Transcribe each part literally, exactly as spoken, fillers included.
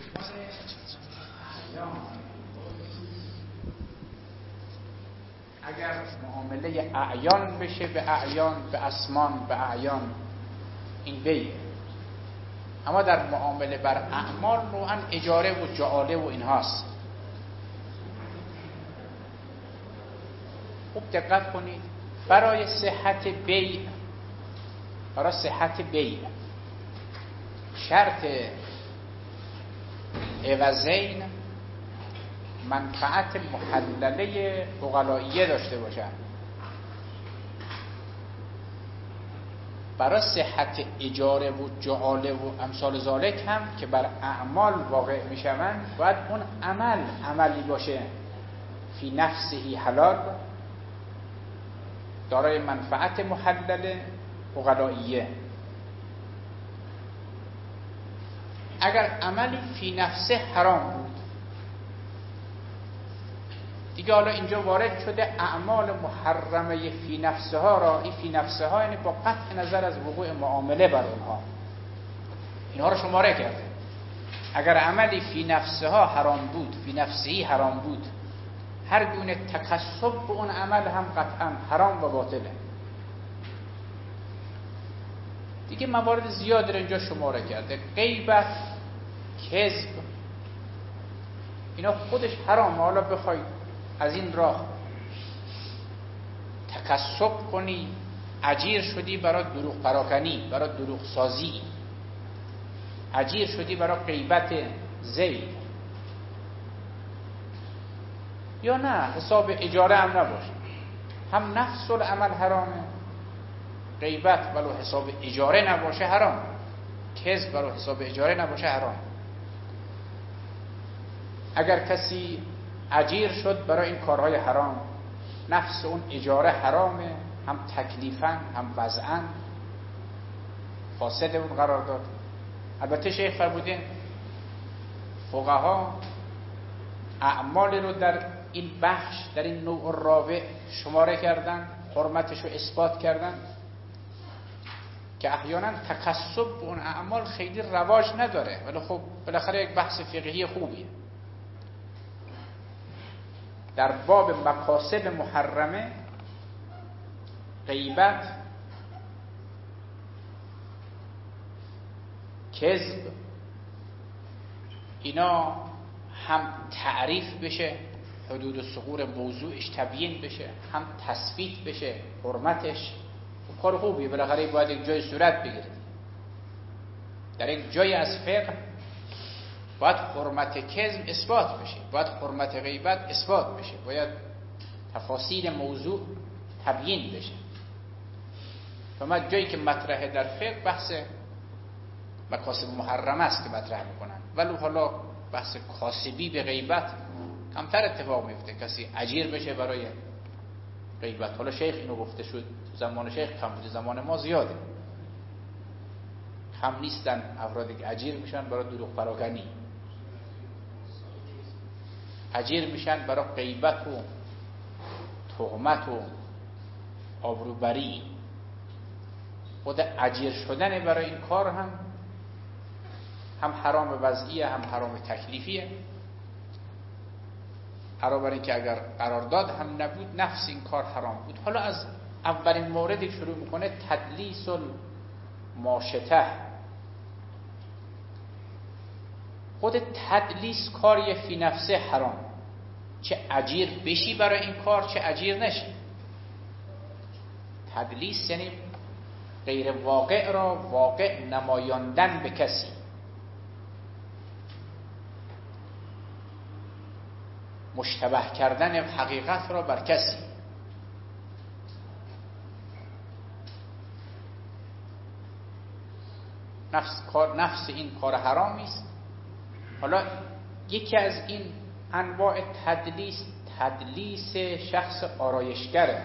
اگر معامله اعیان بشه به اعیان، به اسمان، به اعیان، این بیه. اما در معامله بر اعمال نوعا اجاره و جعاله و اینهاست. خوب دقت کنید، برای صحت بیع، برای صحت بیع شرط عوضین منفعت محلله عقلائیه داشته باشند. برای صحت اجاره و جعاله و امثال ذالک هم که بر اعمال واقع میشوند، باید اون عمل عملی باشه فی نفسه حلال، دارای منفعت محلله عقلائیه. اگر عملی فی نفسه حرام بود، دیگه حالا اینجا وارد شده اعمال محرمه فی نفسه ها را، این فی نفسه ها یعنی با قطع نظر از وقوع معامله بر اونها، اینها رو شماره کرده. اگر عملی فی نفسه ها حرام بود، فی نفسهی حرام بود، هر گونه تکسب به اون عمل هم قطعا حرام و باطله. دیگه موارد زیاد رو اینجا شماره کرده. غیبت، کذب، اینا خودش حرامه. حالا بخوای از این راه تکسب کنی، اجیر شدی برای دروغ پراکنی، برای دروغ سازی، اجیر شدی برای غیبت زید، یا نه حساب اجاره هم نباشه، هم نفس العمل حرامه، غیبت ولو حساب اجاره نباشه حرام، کذب ولو حساب اجاره نباشه حرام. اگر کسی اجیر شد برای این کارهای حرام، نفس اون اجاره حرامه، هم تکلیفاً هم وضعاً فاسد اون قرار داد. البته شیخ فرمودین فقها اعمال رو در این بخش، در این نوع رابع شماره کردن، حرمتش رو اثبات کردن که احیانا تکسب به اون اعمال خیلی رواج نداره، ولی خب بالاخره یک بحث فقهی خوبیه. در باب مکاسب محرمه، غیبت، کذب، اینا هم تعریف بشه، حدود و ثغور موضوعش تبیین بشه، هم تثبیت بشه حرمتش. کار خوبیه، بالاخره باید یک جای صورت بگیره. در یک جای از فقه باید حرمت کذب اثبات بشه، باید حرمت غیبت اثبات بشه، باید تفاصیل موضوع تبیین بشه. و جایی که مطرحه در فقه بحث مکاسب محرمه است که مطرح میکنن، ولو حالا بحث کاسبی به غیبت کمتر اتفاق میفته، کسی اجیر بشه برای غیبت. حالا شیخ اینو گفته شد، زمان شیخ کم بوده، زمان ما زیاده. هم نیستن افرادی که اجیر میشن برای دروغ پراکنی، اجیر میشن برای غیبت و تهمت و آبروبری. خود اجیر شدن برای این کار هم هم حرام وضعیه، هم حرام تکلیفیه. علاوه بر این که اگر قرارداد هم نبود، نفس این کار حرام بود. حالا از اولین موردی شروع میکنه، تدلیس الماشطه. خود تدلیس کاری فی نفسه حرام، چه اجیر بشی برای این کار چه اجیر نشی. تدلیس یعنی غیر واقع را واقع نمایاندن به کسی. مشتبه کردن حقیقت را بر کسی. نفس کار، نفس این کار حرامی است. حالا یکی از این انواع تدلیس، تدلیس شخص آرایشگره.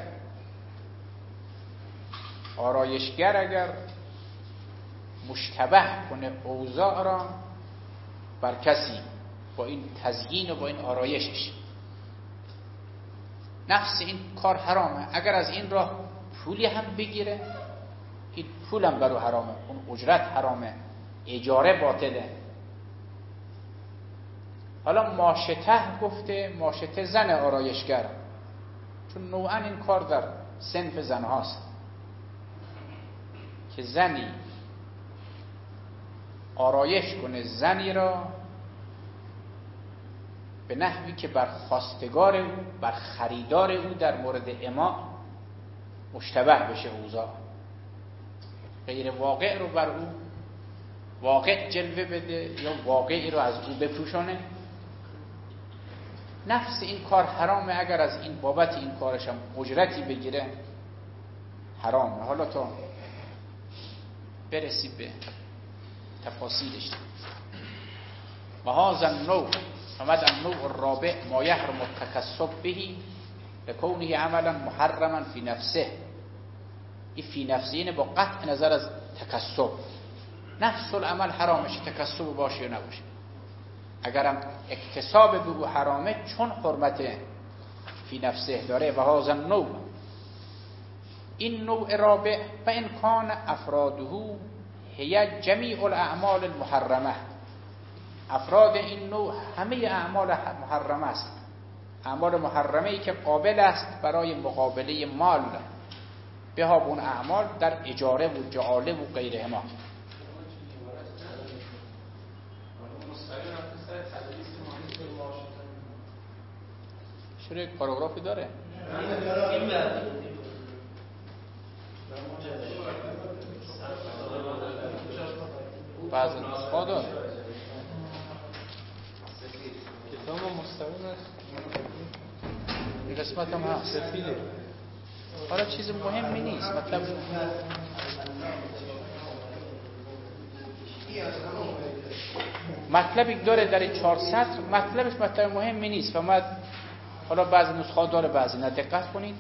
آرایشگر اگر مشتبه کنه اوضاع را بر کسی با این تزیین و با این آرایشش، نفس این کار حرامه. اگر از این راه پولی هم بگیره، این پول هم برو حرامه، اون اجرت حرامه، اجاره باطله. حالا ماشته گفته، ماشته زن آرایشگر، چون نوعا این کار در صنف زن هاست که زنی آرایش کنه زنی را به نحوی که بر خواستگار او، بر خریدار او در مورد اما مشتبه بشه اوضاع، غیر واقع رو بر او واقع جلوه بده یا واقعی رو از او بپوشانه. نفس این کار حرامه، اگر از این بابت این کارش هم اجرتی بگیره حرامه. حالا تا برسی به تفاصیلش. و هذا النوع فمد النوع الرابع ما يحرم التكسب به لكونه عملا محرما في نفسه. این فی نفسه اینه با قطع نظر از تکسب. نفس العمل حرامش تکسب باشه یا نباشه. اگرم اکتساب به او حرامه چون حرمت فی نفسه داره. و هذا النوع، این نوع رابع، و ان کان افراده هی جمیع الاعمال المحرمه، افراد این نوع همه اعمال محرمه است، اعمال محرمه ای که قابل است برای مقابله مال به ها اون اعمال در اجاره و جعاله و غیرهما. چرا یک پاراگرافی داره؟ بعض نسخه داره کتاب مستقیم است، این قسمت هم هست. حالا چیز مهمی نیست، مطلب مطلبی داره در این چهار سطر، مطلبش مطلب مهمی نیست. فهمد؟ حالا بعضی نسخه داره بعضی نه، دقت کنید.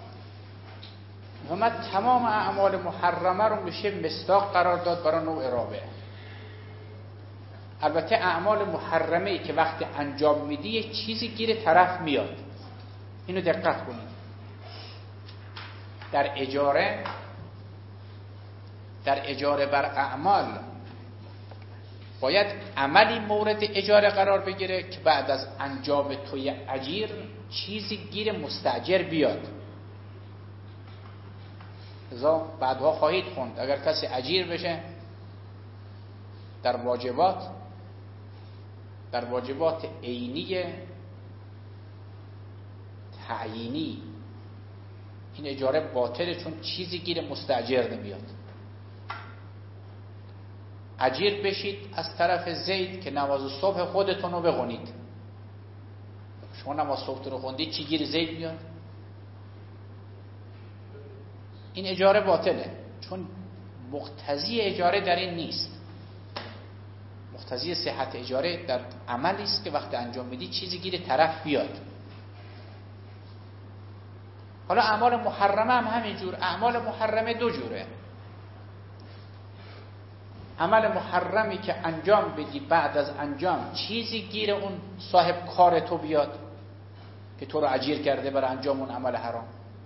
فهمد تمام اعمال محرمه رو میشه مصداق قرار داد برای نوع رابع. البته اعمال محرمه ای که وقتی انجام میدی یه چیزی گیر طرف میاد، اینو دقت کنید. در اجاره در اجاره بر اعمال باید عملی مورد اجاره قرار بگیره که بعد از انجام توی اجیر چیزی گیر مستاجر بیاد. لذا بعدها خواهید خوند اگر کسی اجیر بشه در واجبات در واجبات عینی تعیینی، این اجاره باطله چون چیزی گیر مستاجر نمیاد. اجیر بشید از طرف زید که نماز صبح خودتون رو بخونید. شما نماز صبح رو خوندید، چی گیر زید میاد؟ این اجاره باطله چون مقتضی اجاره در این نیست. مقتضی صحت اجاره در عملی است که وقتی انجام میدی چیزی گیر طرف بیاد. حالا اعمال محرمه هم همینجور. اعمال محرمه دو جوره. عمل محرمی که انجام بدی بعد از انجام چیزی گیر اون صاحب کار تو بیاد که تو رو اجیر کرده برای انجام اون عمل حرام.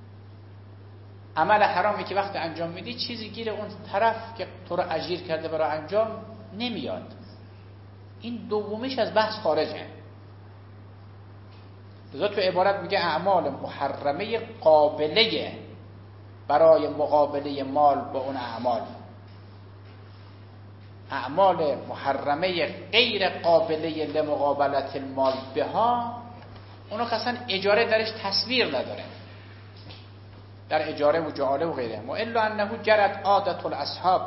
عمل حرامی که وقتی انجام میدی چیزی گیر اون طرف که تو رو اجیر کرده برای انجام نمیاد. این دومیش از بحث خارجه. لذا تو عبارت میگه اعمال محرمه قابله برای مقابله مال با اون اعمال. اعمال محرمه غیر قابله لمقابلت المال بها، اونو که اصلا اجاره درش تصویر نداره، در اجاره و جعاله و غیره. و الا انه جرت عادت الاصحاب،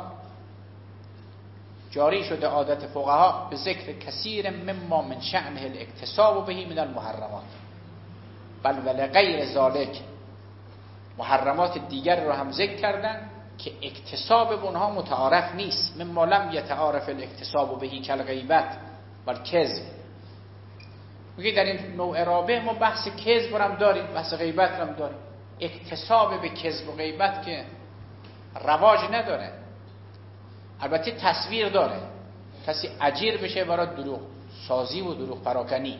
جاری شده عادت فقها به ذکر کثیر مما من شأنه الاکتساب بهی من المحرمات، بل ولغیر ذالک، محرمات دیگر رو هم ذکر کردن که اکتساب به اونها متعارف نیست. مما لم یتعارف الاکتساب بهی کالغیبت والکذب. میگه در این نوع رابع ما بحث کذب رو هم داریم، بحث غیبت رو هم داریم. اکتساب به کذب و غیبت که رواج نداره، البته تصویر داره. کسی اجیر بشه برای دروغ سازی و دروغ پراکنی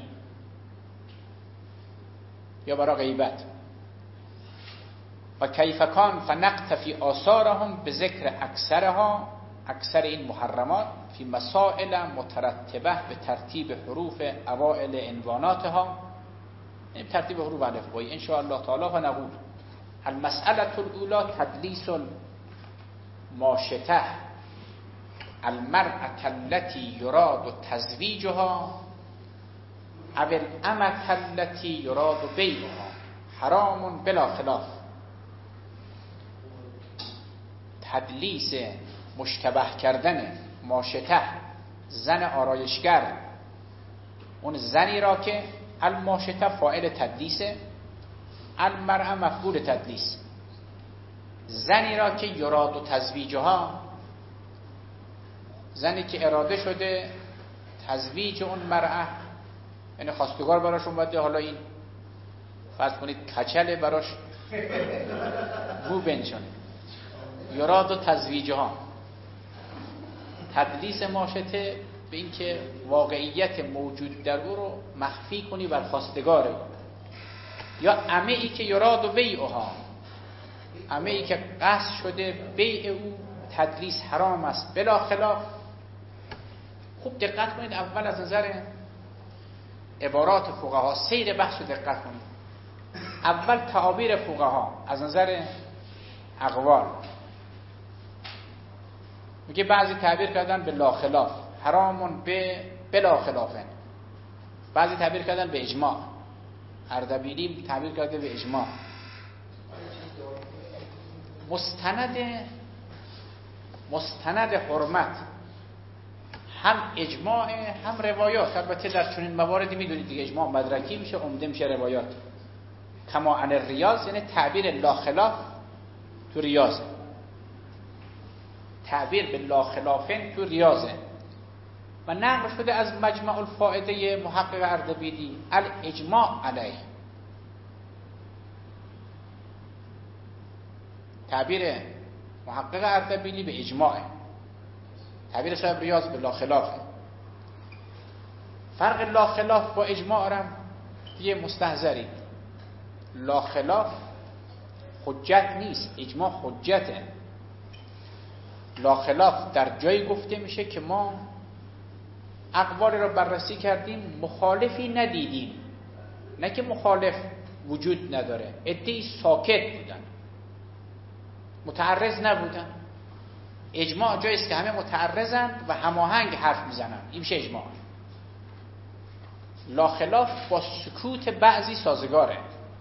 یا برای غیبت. و کیف کان فنقتفی آثارهم به ذکر اکثرها، اکثر این محرمات فی مسائل مترتبه به ترتیب حروف اوائل عنواناتها، این ترتیب حروف الفبایی ان شاء الله تعالی. و نقول المسألة الاولى تدلیس ماشطه المرأة التي يراد تزویجها او الامة التي يراد بیعها حرام بلا خلاف. تدلیس مشتبه کردن ماشطه زن آرایشگر، اون زنی را که الماشطه فاعل تدلیسه، المرأة مفعول تدلیس، زنی را که یراد و تزویجها، زنی که اراده شده تزویج اون مرأة، یعنی خواستگار براش اومده، حالا این فرض کنید کچله براش بو بنشونه، یراد و تزویجها. تدلیس ماشطه به این که واقعیت موجود در او رو مخفی کنی بر خواستگاره. یا امه ای که یراد و بیعها، امه ای که قصد شده بیع او، تدلیس حرام است بلا خلاف. خوب دقت کنید، اول از نظر عبارات فقها سیر بحث رو دقت کنید. اول تعابیر فقها از نظر اقوال، میگه بعضی تعبیر کردن به لا خلاف، حرامون به بلا خلافن، بعضی تعبیر کردن به اجماع، اردبیلی تعبیر کرده به اجماع. مستند مستند حرمت هم اجماع هم روایات. البته در چنین مواردی میدونید دیگه اجماع مدرکی میشه، عمده میشه روایات. کما عن الریاض، یعنی تعبیر لا خلاف تو ریاضه، تعبیر به لا خلافن تو ریاضه. و نقل شده از مجمع الفائده محقق اردبیلی الاجماع علیه، تعبیر محقق اردبیلی به اجماعه، تعبیر صاحب ریاض به لا خلافه. فرق لا خلاف با اجماع رم یه مستحضری، لا خلاف حجت نیست، اجماع حجته. لا خلاف در جایی گفته میشه که ما اقوال را بررسی کردیم مخالفی ندیدیم، نه که مخالف وجود نداره، عده‌ای ساکت بودن، متعرض نبودن. اجماع جایی است که همه متعرضند و هماهنگ حرف میزنن، این میشه اجماع. لا خلاف با سکوت بعضی سازگاره.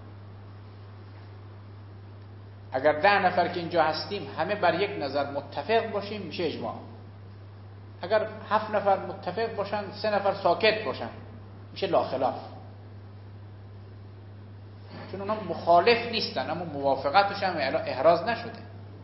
اگر ده نفر که اینجا هستیم همه بر یک نظر متفق باشیم میشه اجماع. اگر هفت نفر متفق باشن، سه نفر ساکت باشن، میشه لا خلاف. چون اونا مخالف نیستن اما موافقتش هم احراز نشده.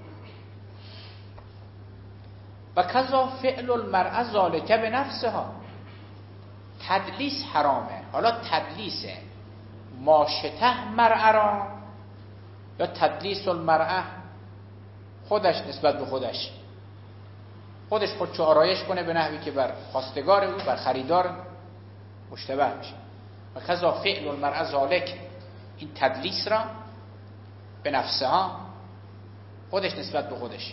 و کذا فعل المرأة ذالک به نفسها، تدلیس حرامه. حالا تدلیس ماشطه مرأة را یا تدلیس المرأة خودش نسبت به خودش، خودش خودشو آرایش کنه به نحوی که بر خواستگار او، بر خریدار مشتبه میشه. و کذا فعل المرأة ذالک، این تدلیس را به نفسها، خودش نسبت به خودش.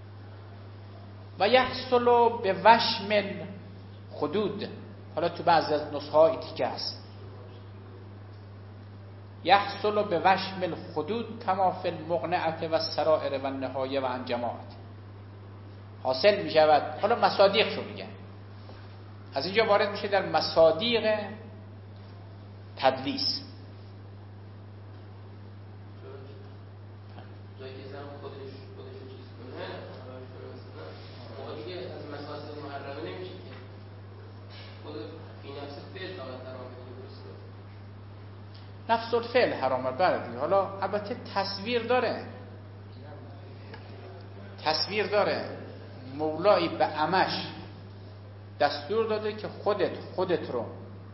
و یحصل به وشم خدود، حالا تو بعضی از نسخه ها تیکه هست، یحصل به وشم الخدود کما فی المقنعه و السرائر و النهایه و عن جماعت، حاصل می شود. حالا مصادیق شو میگن، از اینجا وارد میشه در مصادیق تدلیس. نفس الفعل حرامه بردی. حالا البته تصویر داره، تصویر داره. مولایی به عمش دستور داده که خودت خودت رو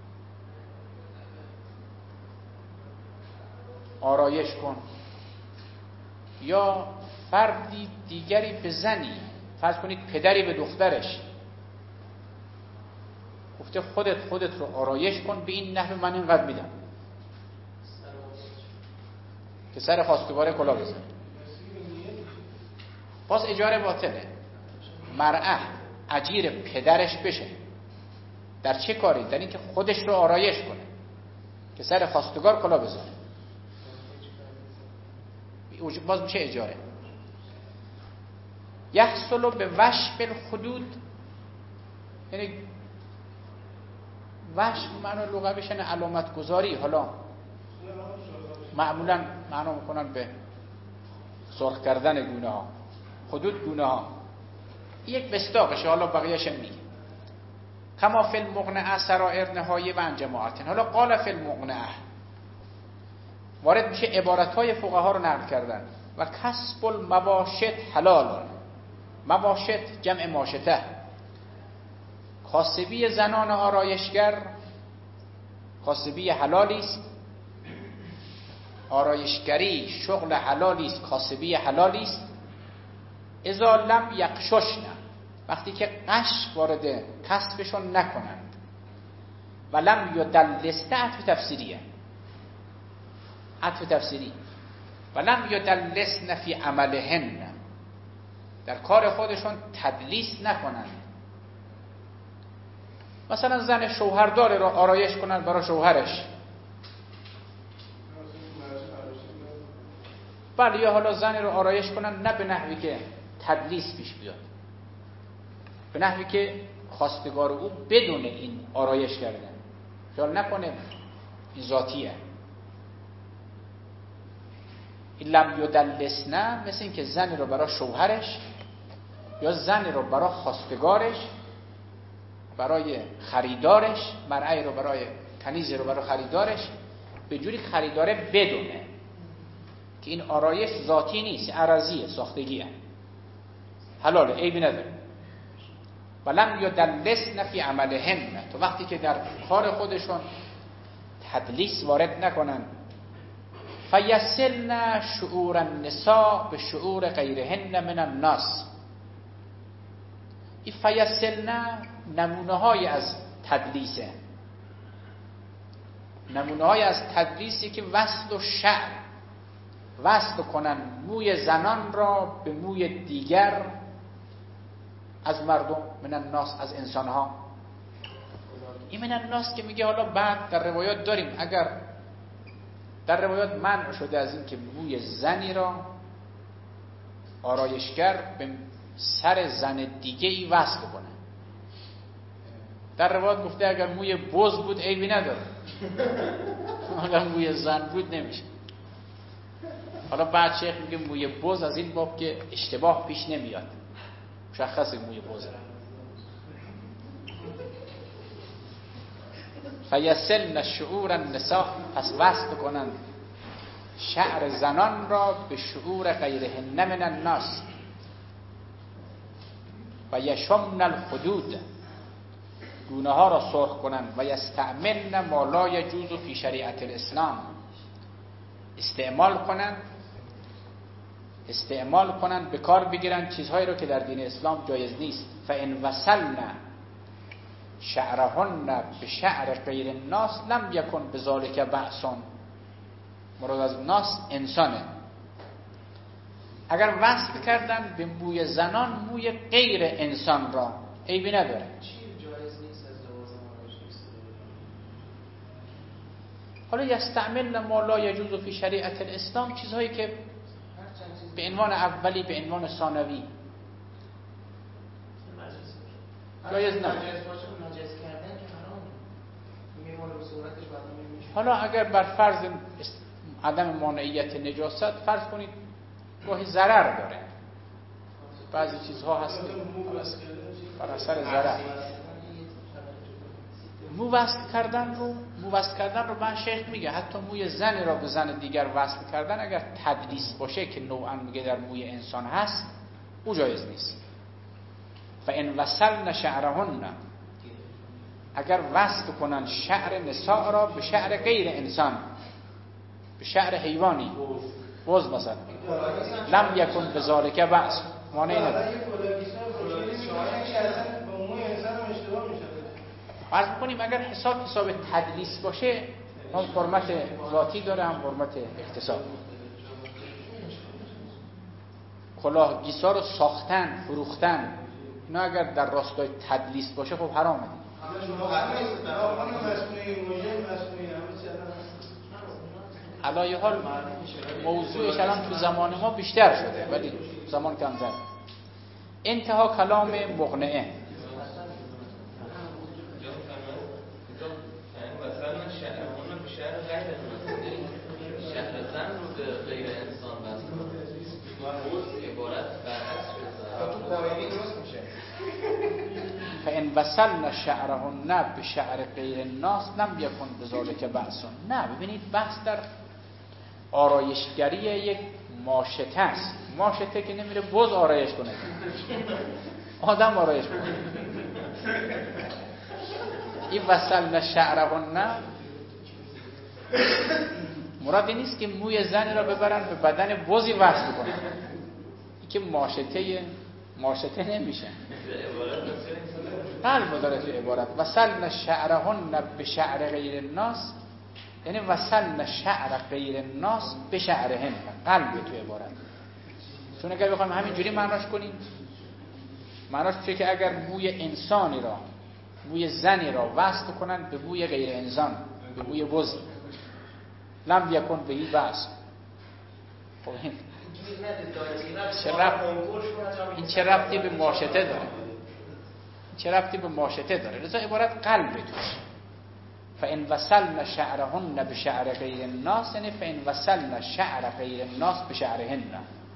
آرایش کن، یا فردی دیگری به زنی، فرض کنید پدری به دخترش گفته خودت خودت رو آرایش کن، به این نحو من اینقدر میدم که سر خواستگار کلا بزن، باز اجاره باطله. مرأة اجیر پدرش بشه. در چه کاری؟ در این که خودش رو آرایش کنه که سر خواستگار کلا بذاره، باز میشه اجاره. یحصل به وشم الحدود، یعنی وشم معنی لغویش یعنی علامت گذاری. حالا معمولا معنا میکنن به سرخ کردن گونه ها، حدود گونه ها. یک مصداقشه، حالا بقیه‌اش میگه. کما فی المقنعه سرائر نهایه و انجماعت. حالا قال فی المقنعه وارد میشه عبارت‌های فقها رو نقل کردن. و کسب المواشط حلال. مواشط جمع ماشطه، کاسبی زنان آرایشگر کاسبی حلالی است. آرایشگری شغل حلالی است، کاسبی حلالی است. اذا لم یقششن، وقتی که قش وارد کسبشون نکنند. و لم یدلسن، عطف تفسیریه، عطف تفسیری. و لم یدلسن فی عملهن، در کار خودشون تدلیس نکنند. مثلا زن شوهردار رو آرایش کنند برای شوهرش، بله، یا حالا زن رو آرایش کنند نه به نحوی که تدلیس پیش بیاد، به نحوی که خواستگار او بدون این آرایش کردن خیال نکنه این ذاتیه. این لم یدلسن مثل این که زن رو برای شوهرش یا زن رو برای خواستگارش، برای خریدارش، مرعی رو برای کنیزی رو برای خریدارش به جوری خریداره بدونه که این آرایش ذاتی نیست، عرضیه، ساختگیه، حلاله، عیبی نداره. ولم یدلسن فی عملهن، تو وقتی که در کار خودشون تدلیس وارد نکنن. فیصلن شعور النساء به شعور غیرهن من الناس. این فیصلن نمونه های از تدلیسه، نمونه های از تدلیسی که وصل و شعر وصل کنن موی زنان را به موی دیگر از مردم، من الناس، از انسان ها. این من الناس که میگه حالا بعد در روایات داریم، اگر در روایات منع شده از این که موی زنی را آرایشگر به سر زن دیگه ای وصل کنه. در روایات گفته اگر موی بز بود عیبی نداره، اگر موی زن بود نمیشه. حالا بعد شیخ میگه موی بز از این باب که اشتباه پیش نمیاد، مشخصه موی بز. فیصلن شعور النساء، پس وصل کنند شعر زنان را به شعور غیرهن من الناس. و یشمن الحدود، گونه ها را سرخ کنند. و یستعملن ما لا یجوز فی شریعت الاسلام، استعمال کنند استعمال کنند به کار بگیرند چیزهایی رو که در دین اسلام جایز نیست. فان وصلن شعرهن به شعر غیر الناس لم یکن بذالک بأس. مراد از ناس انسانه. اگر وصل کردن به موی زنان موی غیر انسان را عیبی نداره. حالا یستعملن ما لا یجوز فی شریعت الاسلام، چیزهایی که به عنوان اولی به عنوان ثانوی جایز نه. حالا اگر بر فرض عدم مانعیت نجاست فرض کنید گاهی ضرر داره، بعضی چیزها هست که بر اثر ضرر. مو وصل کردن رو مو وصل کردن رو من شیخ میگه حتی موی زن را به زن دیگر وصل کردن اگر تدلیس باشه که نوعا میگه در موی انسان هست او جایز نیست. فان وصلن شعرهن، اگر وصل کنن شعر نساء را به شعر غیر انسان، به شعر حیوانی، بز مثلا، لم یکن بذالک بأس، مانعی نداره. فرض می‌کنیم اگر حساب حساب تدلیس باشه هم حرمت ذاتی داره هم حرمت اکتساب. کلاه گیسا رو ساختن، فروختن، نه اگر در راستای تدلیس باشه خب حرامه دیگه. علای حال موضوعش الان تو زمان ما بیشتر شده ولی زمان کمتر. انتها کلام مقنعه. فإن وصلنا شعرهن بشعر غیر الناس لم یکن بذلک بأس. نه ببینید بحث در آرایشگری یک ماشطه است. ماشطه که نمیره بز آرایش کنه، آدم آرایش کنه. این وصلنا شعرهن مراد این نیست که موی زن را ببرن به بدن بزی وصل کنن. این که ماشطه ماشطه نمیشه. قلب داره تو عبارت وصلنا شعرهن به شعر غیر الناس، یعنی وصلنا شعر غیر الناس به شعرهن، قلب تو عبارت. چون اگر بخوایم همینجوری معناش کنیم، معناش میشه که اگر موی انسانی را، موی زنی را وصل کنن به موی غیر انسان، به موی بز، لم یکن بهی بأس. خب این چه ربط این چه ربطی به ماشطه داره؟ چه ربطی به ماشطه داره؟ لذا عبارت قلب توش. فإن وصلنا شعرهن بشعر غیر الناس، یعنی فإن وصلنا شعر غیر الناس بشعرهن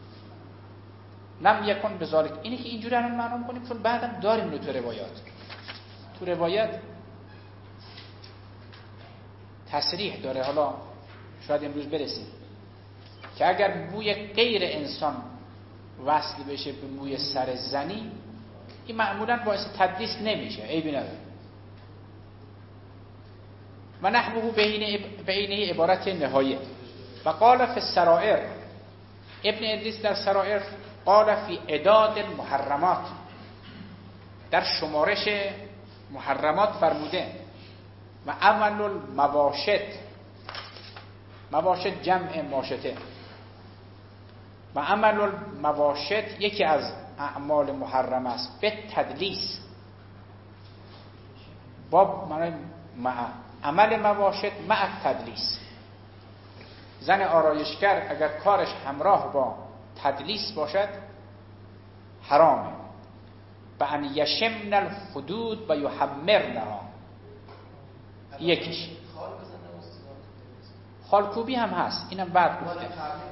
لم یکن بذلک. اینی که اینجوری الان معنا می‌کنیم چون بعدم داریم رو تو روایات. تو روایت تصریح داره، حالا شاید امروز برسیم، که اگر بوی غیر انسان وصل بشه به موی سر زنی، این معمولا باعث تدلیس نمیشه، عیبی نداره. و نحوه بینه عبارت نهایه. و قال فی السرائر، ابن ادریس در سرائر قال فی عداد المحرمات، در شمارش محرمات فرموده و عمل المواشط، مواشط جمع ماشطه، و عمل المواشط یکی از اعمال محرم است به تدلیس، با معنی مع عمل مواشط مع تدلیس. زن آرایشگر اگر کارش همراه با تدلیس باشد حرامه. و ان یشمن الخدود و یحمرنها، یکیش خالکوبی هم هست، اینم بعد گفته.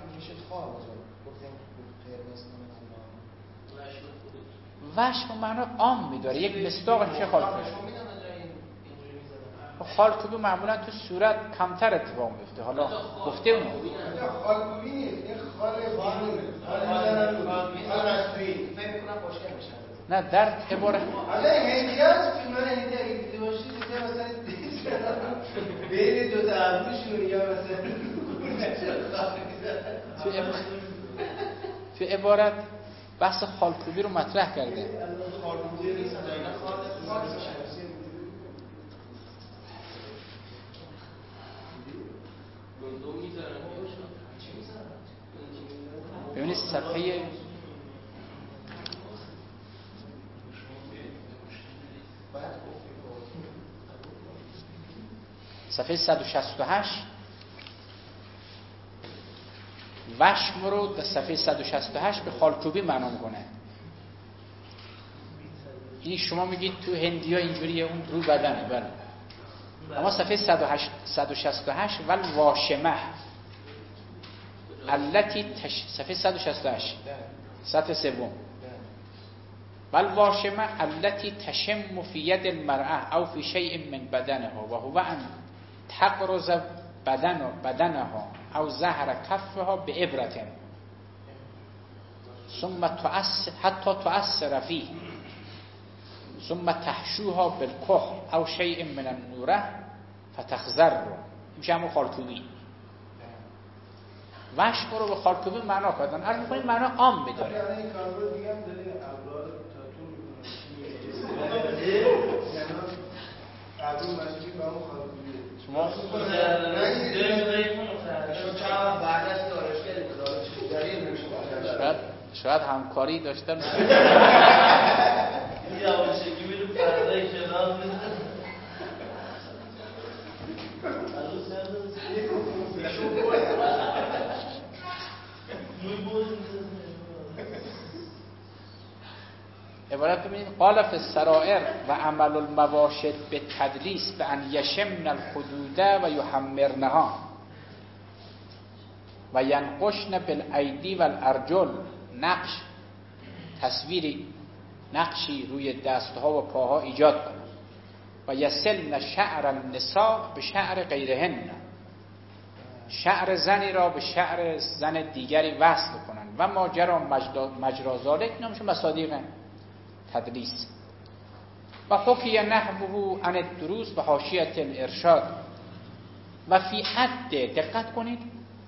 وشم معنا عام می‌داره، یک مصداق میشه خالکوبی. خالکوبی معمولا تو صورت کمتر اتفاق میفته. حالا گفته اونو خالکوبی نیست، این خال قانونه، خال رسمی فکر می‌کنم خوشگل میشه. نه در عبارت حالا هندی هست که من هندی اگه دیده باشید دیگه مثلا بین دو تا ابروشون یا مثلا تو عبارت تو عبارت بحث خالکوبی رو مطرح کرده. خالکوبی نیست، اینا خال ببینید صفحه صفحه صد و شصت و هشت وشم رو در صفحه صد و شصت و هشت به خالکوبی معنا میکنه. این شما میگید تو هندی ها اینجوریه، اون رو بدنه. بله اما صفحه صد و شصت و هشت ول واشمه التي تش... صفحه صد و شصت و هشت صفحه سوم ول واشمه التي تشم في ید المرأة او في شيء من بدنها و هو ان تقرز بدن بدنها او زهر کفها بعبرة ثم تؤثر حتى تؤثر فيه ثم تحشوها بالكحل او شيء من النوره فتخزر میشه همون خالکوبی. وشم رو به خالکوبی معنا کردن. عرض می‌کنیم معنا عام می‌داره. این کارو دیگه هم دارین ابرار تاتو می‌کنه. مشکی با اون خالکوبی. شما چرا بعد از دانشگاه داره دلیل نمیشه. شاید شاید همکاری داشتن. عبارت ببینید قال فی السرائر و عمل المواشد به تدلیس به ان یشمن الخدود و یحمرنها و ینقشن بالایدی و الارجل. نقش تصویری نقشی روی دستها و پاها ایجاد کنند و یسلن شعر النساء به شعر غیرهن، شعر زنی را به شعر زن دیگری وصل کنند و ما جرا مجرا ذلک نامش مصادیق تدلیس. و حکی نحوه عن الدروس و حاشیه الارشاد و فی حد، دقت کنید،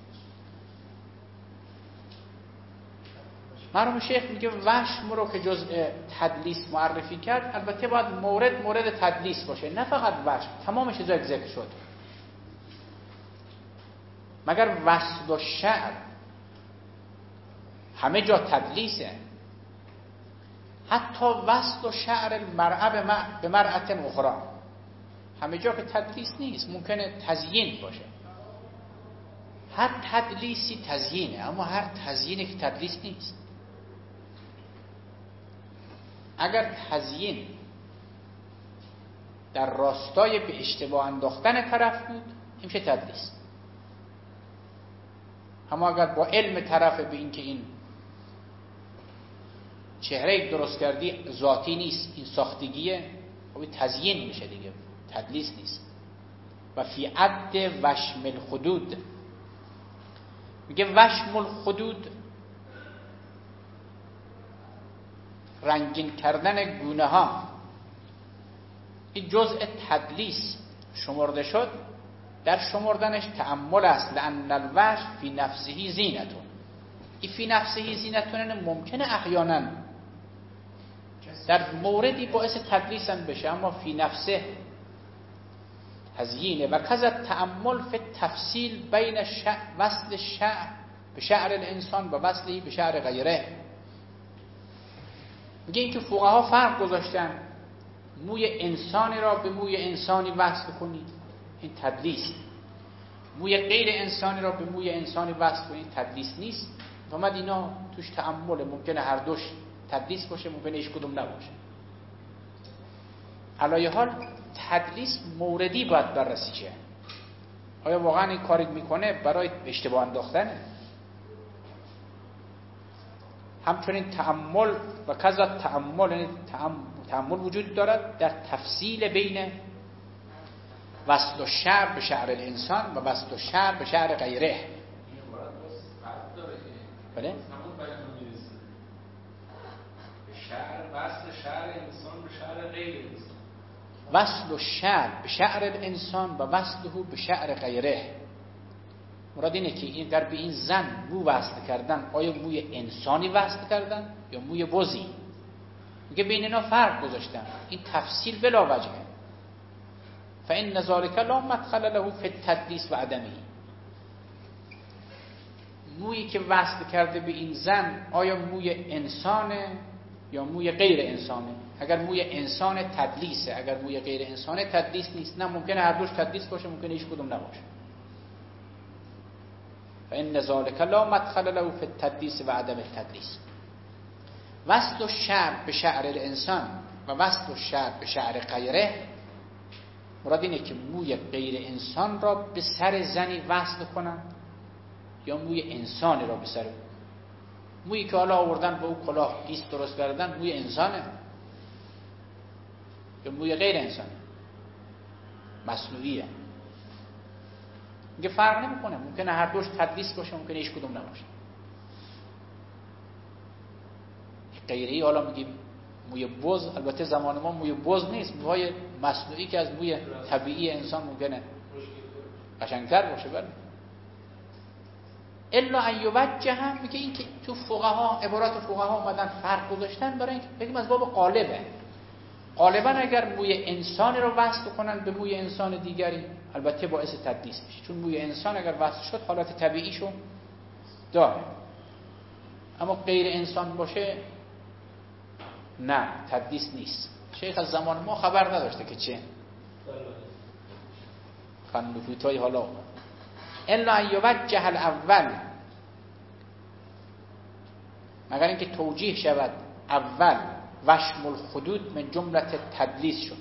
مرحوم شیخ میگه وشم رو که جزء تدلیس معرفی کرد، البته باید مورد مورد تدلیس باشه، نه فقط وشم، تمام چیزا ذکر شد. مگر وصل و شعر همه جا تدلیسه؟ حتی وصل و شعر المرأة به مرأة اخرى همه جا که تدلیس نیست، ممکنه تزیین باشه. هر تدلیسی تزیینه، اما هر تزیینی که تدلیس نیست. اگر تزیین در راستای به اشتباه انداختن طرف بود، این میشه تدلیس. اما اگر با علم طرف به این که این چهره درست کردی ذاتی نیست، این ساختگیه، خب تزیین میشه دیگه، تدلیس نیست. و فی عد وشم الخدود، میگه وشم الخدود رنگین کردن گونه ها، این جزء تدلیس شمرده شد. در شمردنش تأمل است، لأن الوجه فی نفسه زینتون. این فی نفسه زینتون ممکنه احیانا در موردی باعث تدلیس هم بشه، اما فی نفسه تزیینه. و کذا تأمل فی تفصیل بین شع... وصل شعر به شعر الانسان و وصلی به شعر غیره. میگه این که فقها فرق گذاشتن، موی انسانی را به موی انسانی وصل کنید، این تدلیس. موی غیر انسانی را به موی انسانی وصل کنید، تدلیس نیست. اومد اینا توش تأمل، ممکنه هر دوش تدلیس باشه، ممکنه هیچ کدوم نباشه. علایه حال تدلیس موردی باید بررسی شه. آیا واقعا این کاری میکنه برای اشتباه انداختنه؟ همچنین تأمل و کذا تأمل، یعنی تأمل وجود دارد در تفصیل بین وصل الشعر به شعر الانسان و وصل الشعر به شعر غیره. بله؟ شعر وصل شعر انسان به شعر غیر انسان، وصل الشعر به شعر الانسان و وصله به شعر غیره. مراد اینه که این در به این زن مو وصل کردن، آیا موی انسانی وصل کردن یا موی بزی؟ میگه بین اینا فرق گذاشتن، این تفصیل بلا وجهه. فإن ذلك لا مدخل له فی التدلیس و عدمه. مویی که وصل کرده به این زن آیا موی انسانه یا موی غیر انسانه؟ اگر موی انسان تدلیسه، اگر موی غیر انسانه تدلیس نیست. نه، ممکنه هر دوش تدلیس باشه، ممکنه هیچ کدوم نباشه. فإن ذلك لا مدخل له فی التدلیس و عدم التدلیس. وصل الشعر به شعر الانسان و وصل الشعر به شعر غیره، مراد اینه که موی غیر انسان را به سر زنی وصل کنن یا موی انسانی را به سر. مویی که حالا آوردن به او کلاه گیس درست کردن، موی انسانه یا موی غیر انسانه، مصنوعیه. میگه فرق نمیکنه، ممکنه هر دوش تدلیس باشه، ممکنه هیچ کدوم نباشه. غیری حالا میگیم موی بز، البته زمان ما موی بز نیست، موهای مصنوعی که از موی طبیعی انسان ممکنه قشنگتر باشه. بله. الا ان یوجه، هم میگه این که تو فقها، عبارات فقها اومدن فرق گذاشتن برای اینکه بگیم از باب قالبه. غالبا اگر موی انسانی رو وصل کنن به موی انسان دیگری، البته باعث تدلیس میشه، چون موی انسان اگر وصل شد حالت طبیعیشو داره. اما غیر انسان باشه نه، تدلیس نیست. شیخ از زمان ما خبر نداشته که چه خنفوتای حالا الا ان یوجه الاول، مگر اینکه توجیه شود اول وشم الخدود من جملت تدلیس شد.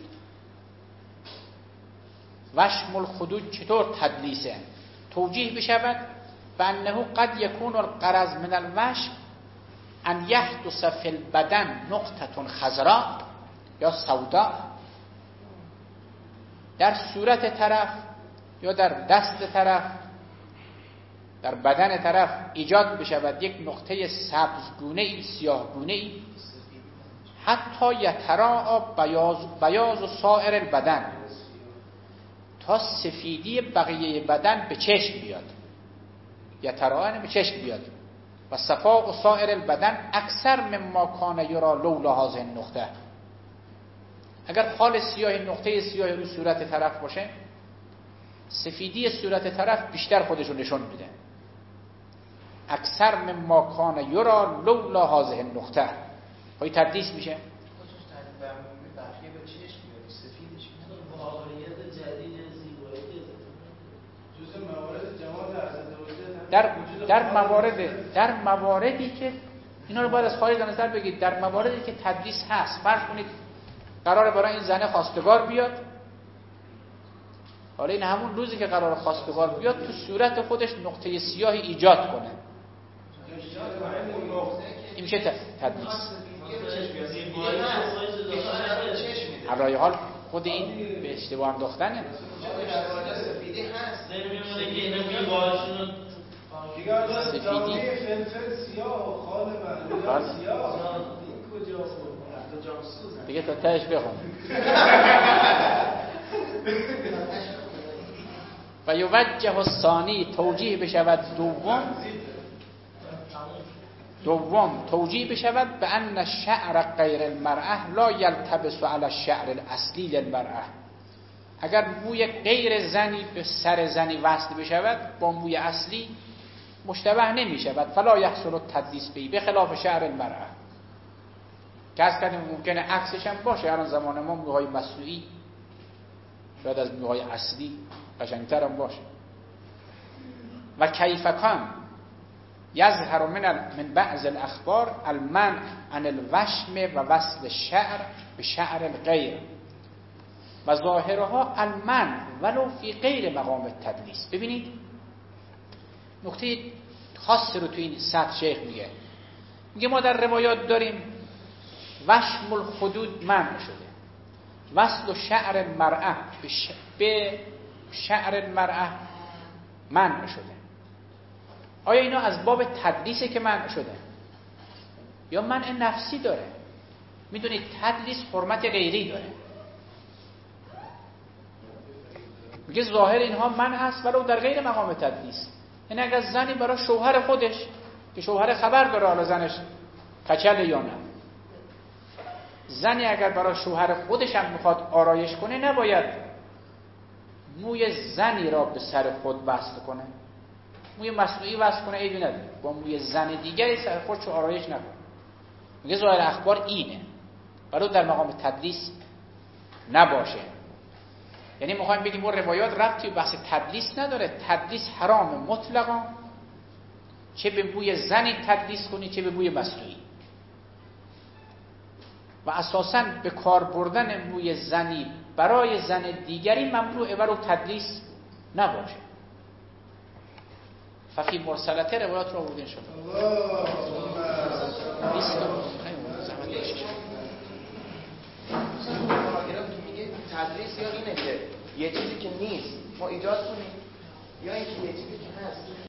وشم الخدود چطور تدلیسه؟ توجیه بشود و انه قد یکون الغرض من الوشم ان یحدث فی البدن نقطه خضراء یا سوداء، در صورت طرف یا در دست طرف، در بدن طرف ایجاد بشود یک نقطه سبزگونه‌ای، سیاهگونه‌ای، حتی یتراء بیاض بیاض سائر البدن، تا سفیدی بقیه بدن به چشم بیاد. یتراء به چشم بیاد. و صفاء سائر البدن اکثر مما کان یرا لولا هذه النقطه، اگر خال سیاه نقطه سیاه رو صورت طرف باشه، سفیدی صورت طرف بیشتر خودشو نشون میده. اکثر مما کان یرا لولا هذه النقطه، پای تدلیس میشه. در در موارد در مواردی که اینا رو باید از خارج در نظر بگید، در مواردی که تدلیس هست، فرض کنید قراره برای این زنه خواستگار بیاد، حالا این همون روزی که قراره خواستگار بیاد تو صورت خودش نقطه سیاهی ایجاد کنه، این میشه تدلیس. برای حال خود این به اشتباه انداختنه. سفیدی دیگه تا تهش بخون. و یوجه الثانی، توجیه بشود دوم دوم توجیه بشود به ان شعر غیر المرأة لا یلتبس علی الشعر الاصلی للمرأة، اگر موی غیر زنی به سر زنی وصل بشود با موی اصلی مشتبه نمی شود. فلا یحصل التدلیس به به خلاف شعر المرأة، که از کردیم ممکنه عکسش هم باشه. الان زمان ما موهای مصنوعی شاید از موهای اصلی قشنگتر هم باشه. و کیف کان یظهر من من بعض الاخبار المنع عن الوشم و وصل الشعر به شعر الغیر، و ظاهرها المنع ولو فی غیر مقام التدلیس. ببینید نکته خاص رو تو این سطح شیخ میگه، میگه ما در روایات داریم وشم الخدود منع شده، وصل شعر المرأة به شعر المرأة منع شده. آیا اینا از باب تدلیسه که منع شده یا منع نفسی داره؟ میدونید تدلیس حرمت غیری داره. میگه ظاهر اینها منع هست ولو در غیر مقام تدلیس. یعنی اگر زنی برای شوهر خودش که شوهر خبر داره حالا زنش کچل یا نه، زنی اگر برای شوهر خودش هم میخواد آرایش کنه نباید موی زنی را به سر خود وصل کنه، موی مصنوعی وصل کنه، عیبی نداره، با موی زن دیگری سر خودشو آرایش نکنه. میگه ظاهر اخبار اینه ولو در مقام تدلیس نباشه. یعنی میخوایم بگیم اون روایات ربطی به بحث تدلیس نداره. تدلیس حرام مطلقا، چه به بوی زنی تدلیس کنی چه به بوی مصنوعی، و اساساً به کار بردن بوی زنی برای زن دیگری ممنوعه ولو تدلیس نباشه. ففی مرسلت روایات رو آوردین شد. تدریس یا اینه که یه چیزی که نیست ما ایجاد کنیم یا اینکه یه چیزی که هست